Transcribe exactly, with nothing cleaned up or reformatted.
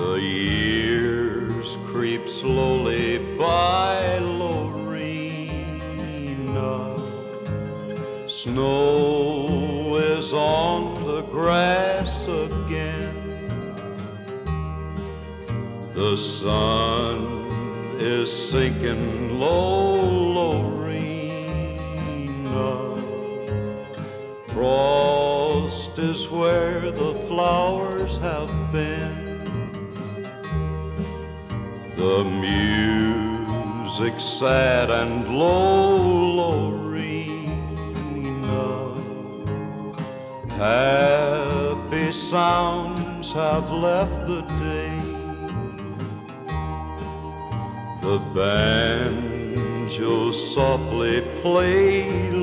The years creep slowly by, Lorena. Snow is on the grass again. The sun is sinking low, Lorena. Frost is where the flowers have been. The music's sad and low, Lorena. Happy sounds have left the day. The banjo softly played,